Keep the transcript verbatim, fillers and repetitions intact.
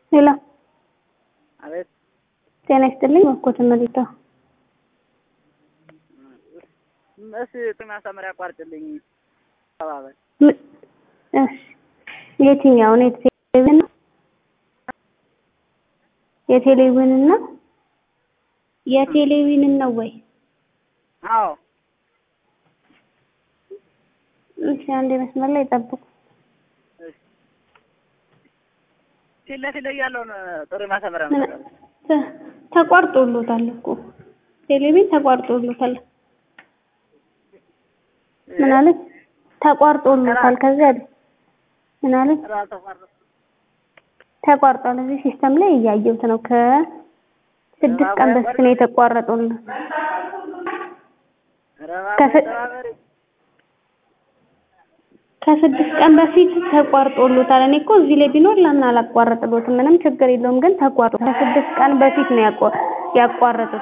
ሄሎ አቤት ጤና ይስጥልኝ። ወኮት መሪታ እሺ ማሳመሪያ አቋርጥልኝ ተባባል። እሺ የትኛው ነው? የቴሌቪዥን የቴሌቪዥን ነው የቴሌቪዥን ነው ወይ? አዎ እሺ አንዴ መስመር ላይ ጠብቁ። እሺ ሲለፊለ ያለውን ጥሪ ማሳመሪያ ነው ተቋርጦልታል እኮ ቴሌቪዥን ተቋርጦልታል። ምን አለ? ተቋርጦልታል። ከዛ ምን አለ? ተቋርጧል። እዚህ ሲስተም ላይ እያየሁት ነው። ከስድስት ቀን በፊት ነው የተቋረጠው። ከስድስት ቀን በፊት ተቋርጦልታል። እኔ እኮ እዚህ ላይ ቢኖር ለምን አላቋረጥሎትም? ምንም ችግር የለውም፣ ግን ተቋርጦ ከስድስት ቀን በፊት ነው ያቋረጡት።